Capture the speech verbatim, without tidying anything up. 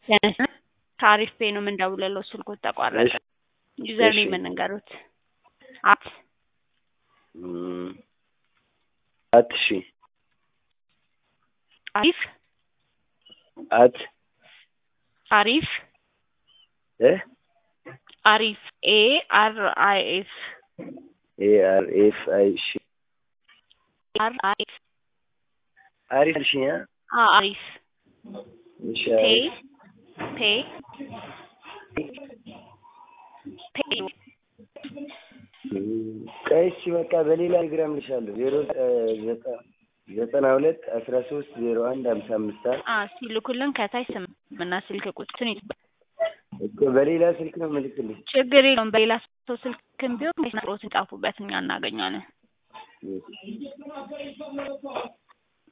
ታሪፍ ፔ ነው የምንደውልለው ስልኩ ተቋረጠ ዩዘር ኔም እንንገሩት አት አትሺ አሪፍ አት አሪፍ እ አሪፍ ኤ አር አይ ኤፍ ኤ አር ኤፍ አይ ሺ አር አይ ኤፍ አሪፍ ሺ አ አሪፍ እሺ ፔ ፔ ፔ ቀይስ በቃ በሌላ ግራም ልሻለሁ ዜሮ ዘጠና ሁለት አስራ ሶስት ዜሮ አንድ ሃምሳ አምስት አ ሲልኩልን ከታች ስም እና ስልክ ቁጥሩን እኮ በሌላ ስልክ ነው የምልክልኝ ችግር የለውም በሌላ ሰው ስልክም ቢሆን መስሮት ጻፉበት እኛ እናገኛለን